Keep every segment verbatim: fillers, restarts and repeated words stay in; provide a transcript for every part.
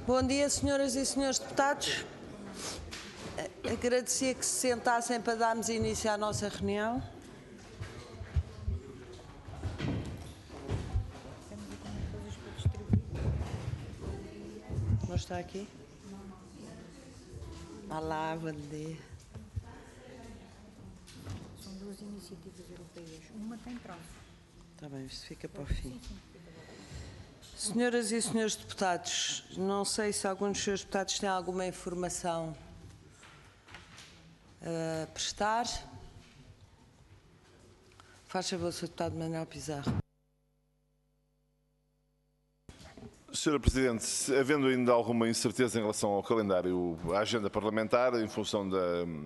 Bom dia, senhoras e senhores deputados. Agradecia que se sentassem para darmos início à nossa reunião. Não está aqui? Olá, bom dia. São duas iniciativas europeias. Uma tem prazo. Está bem, isto fica para o fim. Senhoras e senhores deputados, não sei se algum dos senhores deputados tem alguma informação a prestar. Faz favor, senhor Deputado Manuel Pizarro. senhora Presidente, havendo ainda alguma incerteza em relação ao calendário, à agenda parlamentar, em função da,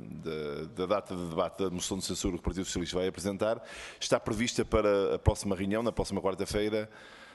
da, da data de debate da moção de censura que o Partido Socialista vai apresentar, está prevista para a próxima reunião, na próxima quarta-feira,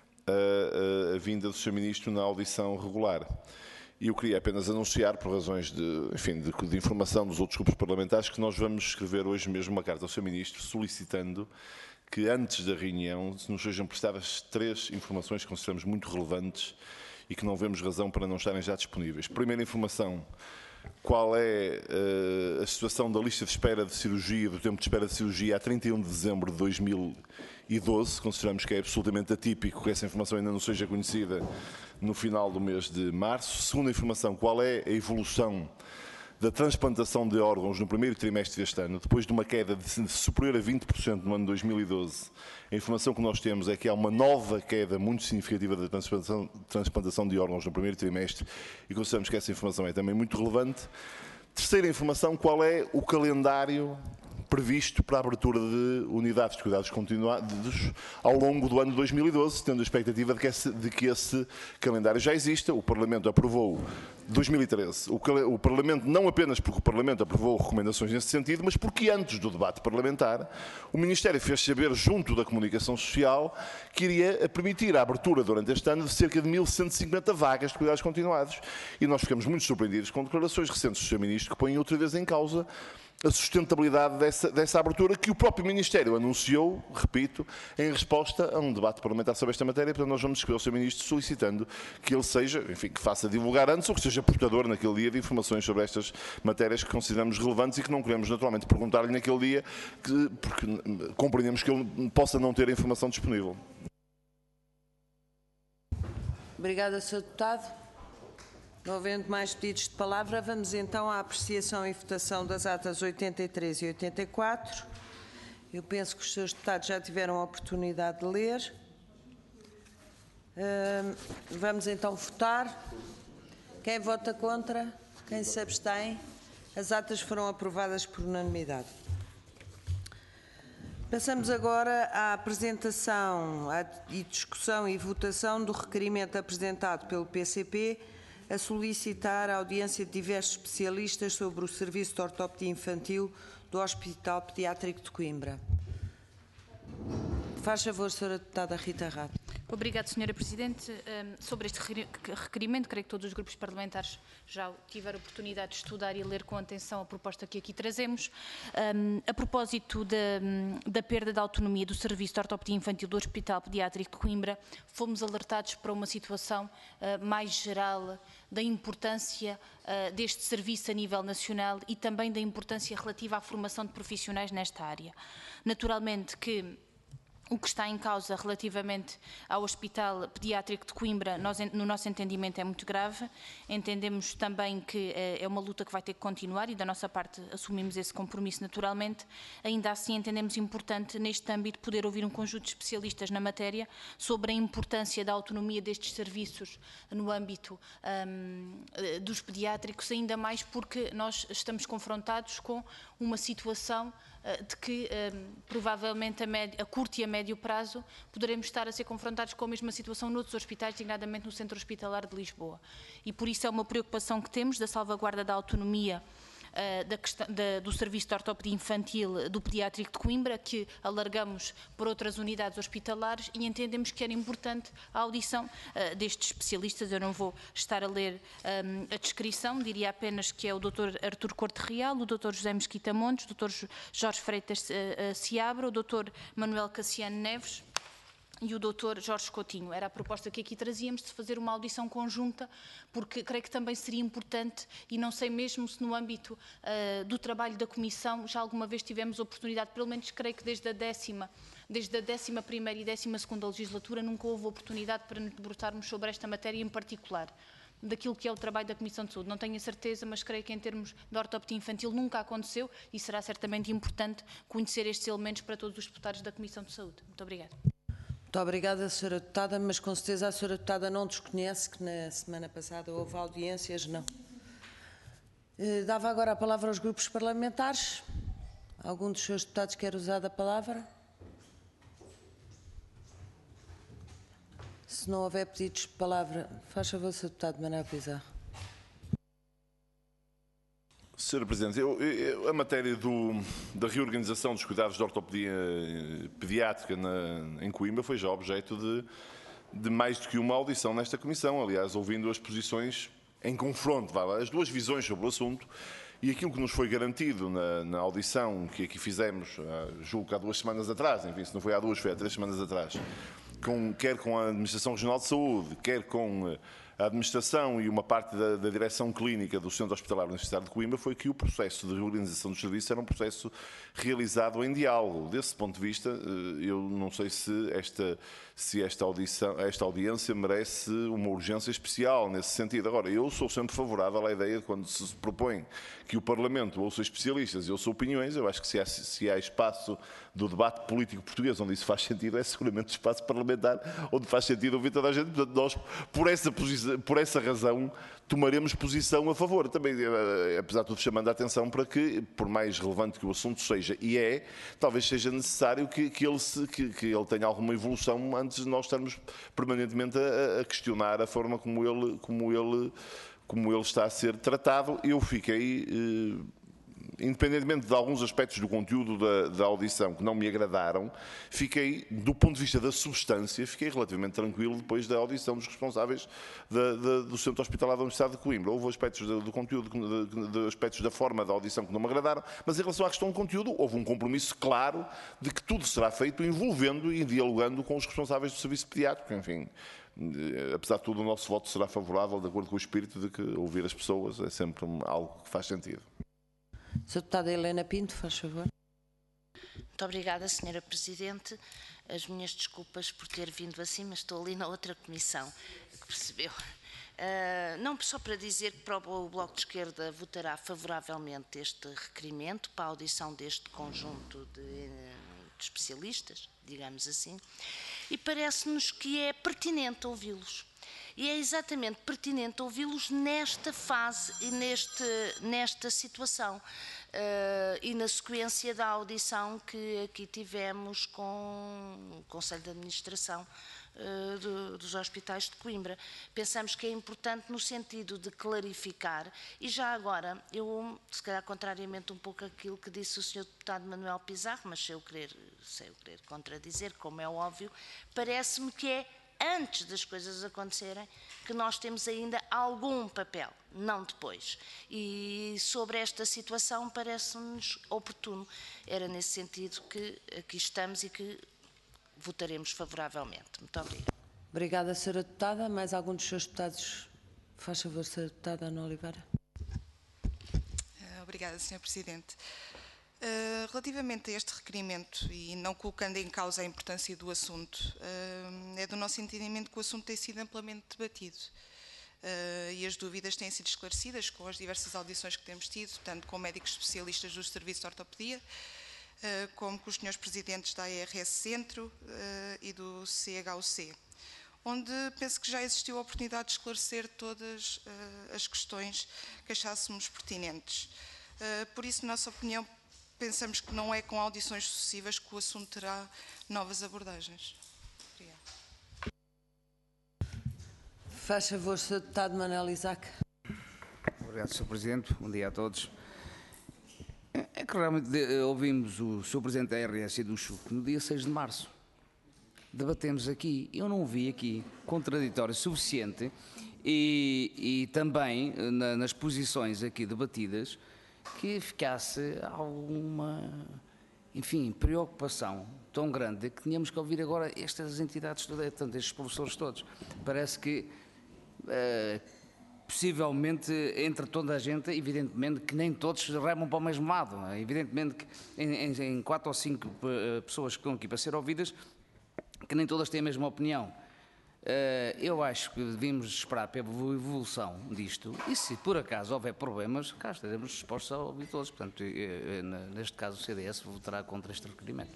a, a, a vinda do senhor Ministro na audição regular. E eu queria apenas anunciar, por razões de, enfim, de, de informação dos outros grupos parlamentares, que nós vamos escrever hoje mesmo uma carta ao senhor Ministro solicitando que antes da reunião nos sejam prestadas três informações que consideramos muito relevantes e que não vemos razão para não estarem já disponíveis. Primeira informação, qual é uh, a situação da lista de espera de cirurgia, do tempo de espera de cirurgia a trinta e um de dezembro de dois mil e doze. Consideramos que é absolutamente atípico que essa informação ainda não seja conhecida no final do mês de março. Segunda informação, qual é a evolução da transplantação de órgãos no primeiro trimestre deste ano, depois de uma queda de superior a vinte por cento no ano dois mil e doze. A informação que nós temos é que há uma nova queda muito significativa da transplantação, transplantação de órgãos no primeiro trimestre e consideramos que essa informação é também muito relevante. Terceira informação, qual é o calendário previsto para a abertura de unidades de cuidados continuados ao longo do ano de dois mil e doze, tendo a expectativa de que esse, de que esse calendário já exista. O Parlamento aprovou dois mil e treze. O, o Parlamento, não apenas porque o Parlamento aprovou recomendações nesse sentido, mas porque antes do debate parlamentar, o Ministério fez saber junto da Comunicação Social que iria permitir a abertura durante este ano de cerca de mil cento e cinquenta vagas de cuidados continuados. E nós ficamos muito surpreendidos com declarações recentes do senhor Ministro que põem outra vez em causa a sustentabilidade dessa, dessa abertura que o próprio Ministério anunciou, repito, em resposta a um debate parlamentar sobre esta matéria. Portanto, nós vamos escrever ao senhor Ministro solicitando que ele seja, enfim, que faça divulgar antes ou que seja portador naquele dia de informações sobre estas matérias que consideramos relevantes e que não queremos naturalmente perguntar-lhe naquele dia, que, porque compreendemos que ele possa não ter a informação disponível. Obrigada, senhor Deputado. Não havendo mais pedidos de palavra, vamos então à apreciação e votação das atas oitenta e três e oitenta e quatro. Eu penso que os senhores deputados já tiveram a oportunidade de ler. Vamos então votar. Quem vota contra? Quem se abstém? As atas foram aprovadas por unanimidade. Passamos agora à apresentação e discussão e votação do requerimento apresentado pelo P C P a solicitar a audiência de diversos especialistas sobre o serviço de ortopedia infantil do Hospital Pediátrico de Coimbra. Faz favor, senhora Deputada Rita Rato. Obrigada, senhora Presidente. Um, sobre este requerimento, creio que todos os grupos parlamentares já tiveram a oportunidade de estudar e ler com atenção a proposta que aqui trazemos. Um, a propósito da, da perda da autonomia do Serviço de Ortopedia Infantil do Hospital Pediátrico de Coimbra, fomos alertados para uma situação uh, mais geral da importância uh, deste serviço a nível nacional e também da importância relativa à formação de profissionais nesta área. Naturalmente que o que está em causa relativamente ao Hospital Pediátrico de Coimbra, nós, no nosso entendimento, é muito grave. Entendemos também que é uma luta que vai ter que continuar e, da nossa parte, assumimos esse compromisso naturalmente. Ainda assim, entendemos importante, neste âmbito, poder ouvir um conjunto de especialistas na matéria sobre a importância da autonomia destes serviços no âmbito um, dos pediátricos, ainda mais porque nós estamos confrontados com uma situação de que um, provavelmente a, médio, a curto e a médio prazo poderemos estar a ser confrontados com a mesma situação noutros hospitais, designadamente no Centro Hospitalar de Lisboa. E por isso é uma preocupação que temos da salvaguarda da autonomia uh, da questão, da, do Serviço de Ortopedia Infantil do Pediátrico de Coimbra, que alargamos por outras unidades hospitalares e entendemos que era importante a audição uh, destes especialistas. Eu não vou estar a ler um, a descrição, diria apenas que é o doutor Artur Corte Real, o doutor José Mesquita Montes, o doutor Jorge Freitas uh, uh, Seabra, o doutor Manuel Cassiano Neves, e o doutor Jorge Coutinho. Era a proposta que aqui trazíamos de fazer uma audição conjunta, porque creio que também seria importante, e não sei mesmo se no âmbito uh, do trabalho da Comissão já alguma vez tivemos oportunidade, pelo menos creio que desde a décima, desde a décima primeira e décima segunda legislatura nunca houve oportunidade para nos debruçarmos sobre esta matéria em particular, daquilo que é o trabalho da Comissão de Saúde. Não tenho a certeza, mas creio que em termos de ortopedia infantil nunca aconteceu e será certamente importante conhecer estes elementos para todos os deputados da Comissão de Saúde. Muito obrigada. Muito obrigada, senhora Deputada, mas com certeza a senhora Deputada não desconhece que na semana passada houve audiências, não. Dava agora a palavra aos grupos parlamentares. Algum dos seus deputados quer usar a palavra? Se não houver pedidos de palavra, faz favor, senhor Deputado Manuel Pizarro. senhora Presidente, eu, eu, a matéria do, da reorganização dos cuidados de ortopedia pediátrica na, em Coimbra foi já objeto de, de mais do que uma audição nesta Comissão, aliás, ouvindo as posições em confronto, vá, as duas visões sobre o assunto, e aquilo que nos foi garantido na, na audição que aqui fizemos, julgo que há duas semanas atrás, enfim, se não foi há duas, foi há três semanas atrás, com, quer com a Administração Regional de Saúde, quer com a administração e uma parte da, da direção clínica do Centro Hospitalar Universitário de Coimbra, foi que o processo de reorganização dos serviços era um processo realizado em diálogo. Desse ponto de vista, eu não sei se esta, se esta, audição, esta audiência merece uma urgência especial nesse sentido. Agora, eu sou sempre favorável à ideia de quando se propõe que o Parlamento ouça especialistas e ouça opiniões, eu acho que se há, se há espaço do debate político português onde isso faz sentido, é seguramente o espaço parlamentar onde faz sentido ouvir toda a gente. Portanto, nós, por essa posição, por essa razão, tomaremos posição a favor. Também, apesar de tudo, chamando a atenção para que, por mais relevante que o assunto seja, e é, talvez seja necessário que, que, ele, se, que, que ele tenha alguma evolução antes de nós estarmos permanentemente a, a questionar a forma como ele, como, ele, como ele está a ser tratado. Eu fiquei... Eh, independentemente de alguns aspectos do conteúdo da, da audição que não me agradaram, fiquei, do ponto de vista da substância, fiquei relativamente tranquilo depois da audição dos responsáveis da, da, do Centro Hospitalar da Universidade de Coimbra. Houve aspectos do, do conteúdo, de, de aspectos da forma da audição que não me agradaram, mas em relação à questão do conteúdo, houve um compromisso claro de que tudo será feito envolvendo e dialogando com os responsáveis do serviço pediátrico. Enfim, apesar de tudo, o nosso voto será favorável, de acordo com o espírito de que ouvir as pessoas é sempre algo que faz sentido. senhora Deputada Helena Pinto, faz favor. Muito obrigada, senhora Presidente. As minhas desculpas por ter vindo assim, mas estou ali na outra comissão, que percebeu. Uh, não só para dizer que para o Bloco de Esquerda votará favoravelmente este requerimento para a audição deste conjunto de, de especialistas, digamos assim, e parece-nos que é pertinente ouvi-los. E é exatamente pertinente ouvi-los nesta fase e neste, nesta situação. Uh, e na sequência da audição que aqui tivemos com o Conselho de Administração uh, do, dos Hospitais de Coimbra. Pensamos que é importante no sentido de clarificar, e já agora, eu, se calhar contrariamente um pouco aquilo que disse o senhor Deputado Manuel Pizarro, mas se eu querer, se eu querer contradizer, como é óbvio, parece-me que é antes das coisas acontecerem, que nós temos ainda algum papel, não depois. E sobre esta situação parece-nos oportuno. Era nesse sentido que aqui estamos e que votaremos favoravelmente. Muito obrigada. Obrigada, senhora Deputada. Mais algum dos seus deputados? Faz favor, senhora Deputada Ana Oliveira. Obrigada, senhor Presidente. Uh, relativamente a este requerimento, e não colocando em causa a importância do assunto, uh, é do nosso entendimento que o assunto tem sido amplamente debatido uh, e as dúvidas têm sido esclarecidas com as diversas audições que temos tido, tanto com médicos especialistas do Serviço de Ortopedia, uh, como com os senhores presidentes da A R S Centro uh, e do C H U C, onde penso que já existiu a oportunidade de esclarecer todas uh, as questões que achássemos pertinentes. Uh, por isso, na nossa opinião, pensamos que não é com audições sucessivas que o assunto terá novas abordagens. Obrigada. Faz favor, senhor Deputado Manuel Isaac. Obrigado, senhor Presidente. Bom dia a todos. É que realmente ouvimos o senhor Presidente da A R S e do C H U C no dia seis de março. Debatemos aqui. Eu não vi aqui contraditório suficiente e, e também na, nas posições aqui debatidas que ficasse alguma enfim, preocupação tão grande que tínhamos que ouvir agora estas entidades todas, portanto, estes professores todos. Parece que, uh, possivelmente, entre toda a gente, evidentemente que nem todos remam para o mesmo lado. Evidentemente que em, em, em quatro ou cinco uh, pessoas que estão aqui para ser ouvidas, que nem todas têm a mesma opinião. Uh, eu acho que devíamos esperar pela evolução disto e, se por acaso houver problemas, cá estaremos dispostos a ouvir todos. Portanto, uh, neste caso o C D S votará contra este requerimento.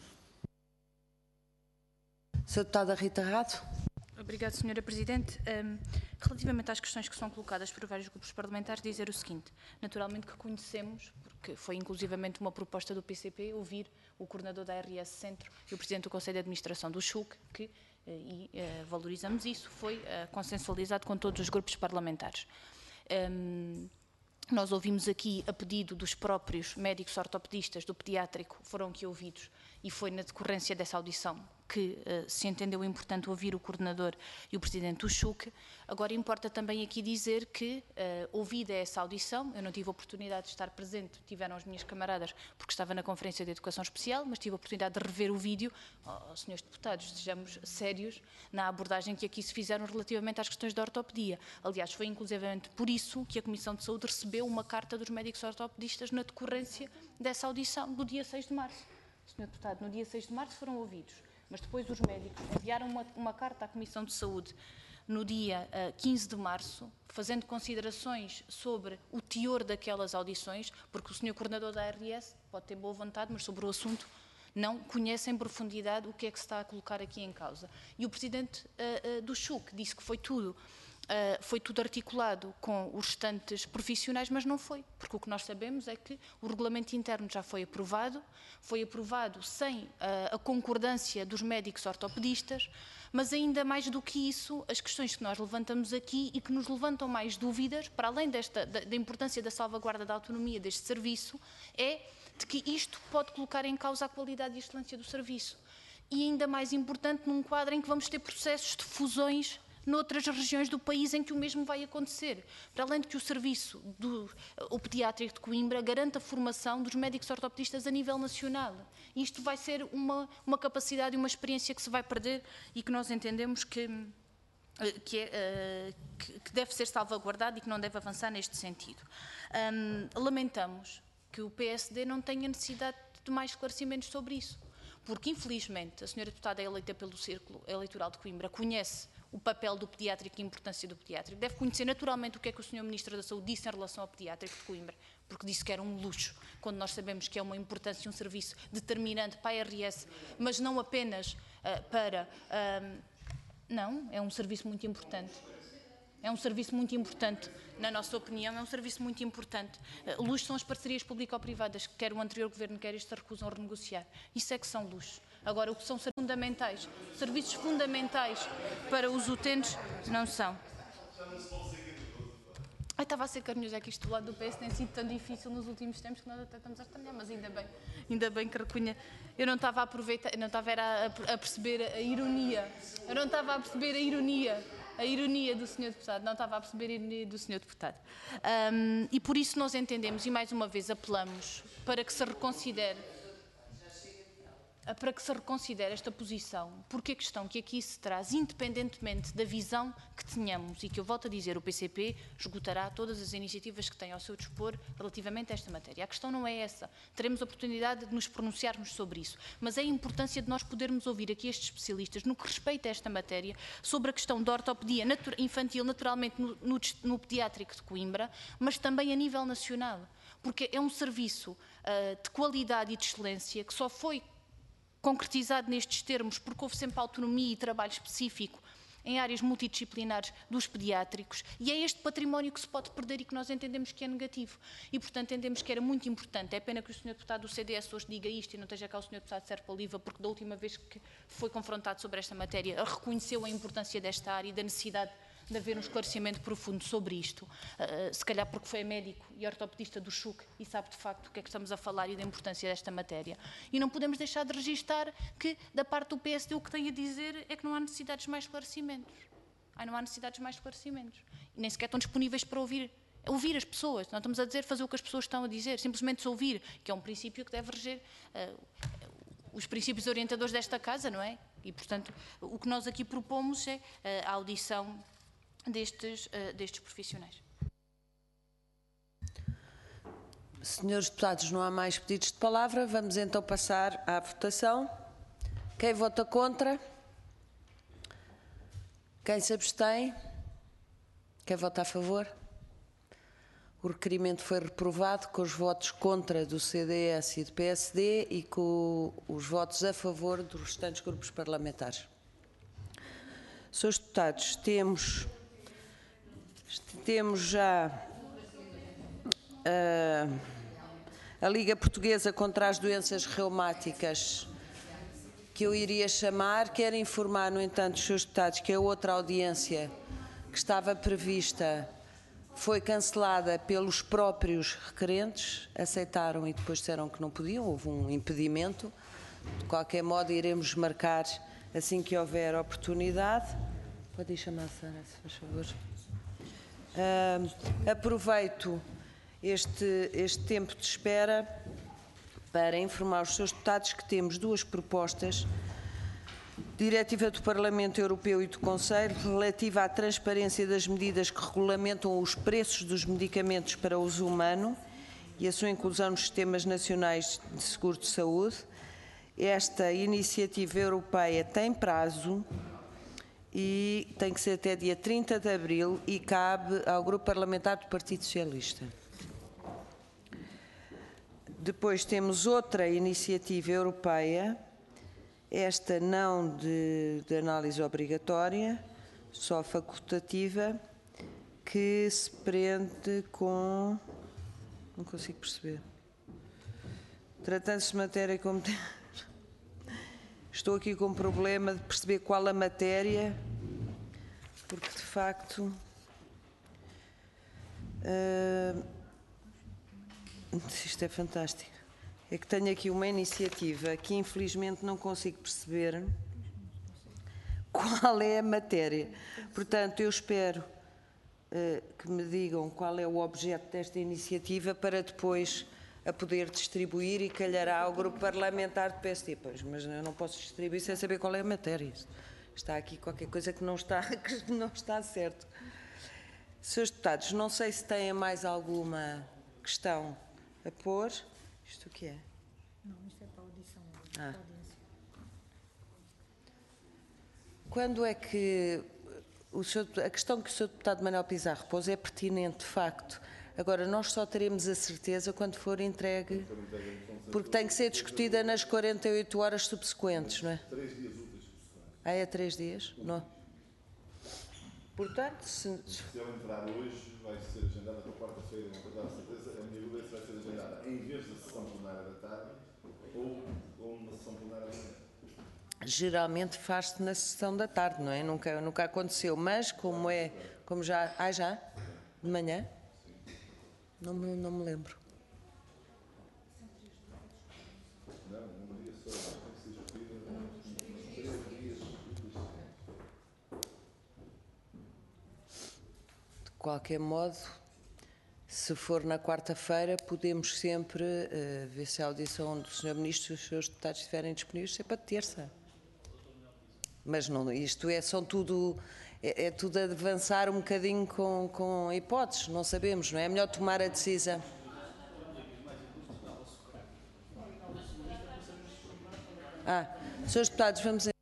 senhora Deputada Rita Rado. Obrigada, senhora Presidente. Um, relativamente às questões que são colocadas por vários grupos parlamentares, dizer o seguinte: naturalmente que conhecemos, porque foi inclusivamente uma proposta do P C P, ouvir o coordenador da R S Centro e o Presidente do Conselho de Administração do SHUC, que, e uh, valorizamos isso, foi uh, consensualizado com todos os grupos parlamentares. Um, nós ouvimos aqui, a pedido dos próprios médicos ortopedistas do pediátrico, foram aqui ouvidos, e foi na decorrência dessa audição que uh, se entendeu importante ouvir o coordenador e o presidente do SHUC. Agora importa também aqui dizer que, uh, ouvida essa audição, eu não tive a oportunidade de estar presente, tiveram as minhas camaradas, porque estava na Conferência de Educação Especial, mas tive a oportunidade de rever o vídeo. Oh, senhores deputados, sejamos sérios na abordagem que aqui se fizeram relativamente às questões da ortopedia. Aliás, foi inclusivamente por isso que a Comissão de Saúde recebeu uma carta dos médicos ortopedistas na decorrência dessa audição do dia seis de março. senhor Deputado, no dia seis de março foram ouvidos, mas depois os médicos enviaram uma, uma carta à Comissão de Saúde no dia uh, quinze de março, fazendo considerações sobre o teor daquelas audições, porque o senhor coordenador da R S pode ter boa vontade, mas sobre o assunto não conhece em profundidade o que é que se está a colocar aqui em causa. E o presidente uh, uh, do SHUC disse que foi tudo Uh, foi tudo articulado com os restantes profissionais, mas não foi, porque o que nós sabemos é que o regulamento interno já foi aprovado, foi aprovado sem uh, a concordância dos médicos ortopedistas, mas ainda mais do que isso, as questões que nós levantamos aqui e que nos levantam mais dúvidas, para além desta, da, da importância da salvaguarda da autonomia deste serviço, é de que isto pode colocar em causa a qualidade e a excelência do serviço. E ainda mais importante, num quadro em que vamos ter processos de fusões noutras regiões do país em que o mesmo vai acontecer. Para além de que o serviço do o pediátrico de Coimbra garante a formação dos médicos ortopedistas a nível nacional. E isto vai ser uma, uma capacidade e uma experiência que se vai perder e que nós entendemos que, que, é, que deve ser salvaguardado e que não deve avançar neste sentido. Um, lamentamos que o P S D não tenha necessidade de mais esclarecimentos sobre isso, porque infelizmente a senhora deputada eleita pelo Círculo Eleitoral de Coimbra conhece o papel do pediátrico e a importância do pediátrico. Deve conhecer naturalmente o que é que o senhor Ministro da Saúde disse em relação ao pediátrico de Coimbra, porque disse que era um luxo, quando nós sabemos que é uma importância e um serviço determinante para a R S, mas não apenas uh, para... Uh, não, é um serviço muito importante. É um serviço muito importante, na nossa opinião, é um serviço muito importante. Uh, luxo são as parcerias público-privadas, que quer o anterior governo, quer este, se recusam a renegociar. Isso é que são luxos. Agora, o que são fundamentais, serviços fundamentais para os utentes, não são. Ai, estava a ser carinhoso, é que isto do lado do P S tem sido tão difícil nos últimos tempos que nós até estamos a estranhar, mas ainda bem, ainda bem que reconha. Eu não estava a aproveitar, não estava a, a perceber a ironia, eu não estava a perceber a ironia, a ironia do senhor Deputado, não estava a perceber a ironia do senhor Deputado. Um, e por isso nós entendemos, e mais uma vez apelamos, para que se reconsidere para que se reconsidere esta posição, porque a questão que aqui se traz, independentemente da visão que tenhamos, e que eu volto a dizer, o P C P esgotará todas as iniciativas que tem ao seu dispor relativamente a esta matéria. A questão não é essa. Teremos a oportunidade de nos pronunciarmos sobre isso, mas é a importância de nós podermos ouvir aqui estes especialistas no que respeita a esta matéria, sobre a questão da ortopedia infantil, naturalmente no, no, no pediátrico de Coimbra, mas também a nível nacional, porque é um serviço uh, de qualidade e de excelência que só foi concretizado nestes termos, porque houve sempre autonomia e trabalho específico em áreas multidisciplinares dos pediátricos, e é este património que se pode perder e que nós entendemos que é negativo. E, portanto, entendemos que era muito importante. É pena que o senhor Deputado do C D S hoje diga isto e não esteja cá o senhor Deputado Serpa Oliva, porque da última vez que foi confrontado sobre esta matéria, reconheceu a importância desta área e da necessidade de haver um esclarecimento profundo sobre isto, uh, se calhar porque foi médico e ortopedista do SHUC e sabe de facto o que é que estamos a falar e da importância desta matéria. E não podemos deixar de registar que, da parte do P S D, o que tem a dizer é que não há necessidades de mais esclarecimentos. Ai, não há necessidades de mais esclarecimentos. E nem sequer estão disponíveis para ouvir ouvir as pessoas. Não estamos a dizer fazer o que as pessoas estão a dizer, simplesmente ouvir, que é um princípio que deve reger uh, os princípios orientadores desta Casa, não é? E, portanto, o que nós aqui propomos é uh, a audição destes, uh, destes profissionais. Senhores deputados, não há mais pedidos de palavra. Vamos então passar à votação. Quem vota contra? Quem se abstém? Quem vota a favor? O requerimento foi reprovado com os votos contra do C D S e do P S D e com os votos a favor dos restantes grupos parlamentares. Senhores deputados, temos, temos já uh, a Liga Portuguesa contra as Doenças Reumáticas, que eu iria chamar. Quero informar, no entanto, os senhores deputados, que a outra audiência que estava prevista foi cancelada pelos próprios requerentes, aceitaram e depois disseram que não podiam, houve um impedimento. De qualquer modo, iremos marcar assim que houver oportunidade. Pode ir chamar a Sara, se faz favor. Uh, aproveito este, este tempo de espera para informar os senhores deputados que temos duas propostas: Diretiva do Parlamento Europeu e do Conselho relativa à transparência das medidas que regulamentam os preços dos medicamentos para uso humano e a sua inclusão nos sistemas nacionais de seguro de saúde. Esta iniciativa europeia tem prazo e tem que ser até dia trinta de abril e cabe ao Grupo Parlamentar do Partido Socialista. Depois temos outra iniciativa europeia, esta não de, de análise obrigatória, só facultativa, que se prende com... não consigo perceber. Tratando-se de matéria como... Estou aqui com um problema de perceber qual a matéria, porque de facto... Uh, isto é fantástico. É que tenho aqui uma iniciativa que infelizmente não consigo perceber qual é a matéria. Portanto, eu espero uh, que me digam qual é o objeto desta iniciativa para depois a poder distribuir e calhará ao grupo parlamentar do P S D. Pois, mas eu não posso distribuir sem saber qual é a matéria. Está aqui qualquer coisa que não está, que não está certo. Senhores deputados, não sei se têm mais alguma questão a pôr. Isto o que é? Não, isto é para a audição. Ah. Para a audiência. Quando é que o senhor, a questão que o senhor deputado Manuel Pizarro pôs é pertinente, de facto. Agora, nós só teremos a certeza quando for entregue, porque tem que ser discutida nas quarenta e oito horas subsequentes, não é? Três dias úteis subsequentes. Ah, é três dias? Não. Portanto, se... Se eu entrar hoje, vai ser agendada para quarta-feira, não para dar certeza. A minha dúvida é se vai ser agendada em vez da sessão plenária da tarde ou, ou uma sessão plenária da manhã. Geralmente faz-se na sessão da tarde, não é? Nunca, nunca aconteceu, mas como é, como já, ah já, de manhã? Não me, não me lembro. Não, um dia só, tem que ser discutido três dias. De qualquer modo, se for na quarta-feira, podemos sempre uh, ver se a audição do senhor Ministro e os seus deputados estiverem disponíveis, sempre para terça. Mas não, isto é, são tudo, é, é tudo avançar um bocadinho com, com hipóteses, não sabemos, não é? É melhor tomar a decisão. Ah, senhores deputados, vamos...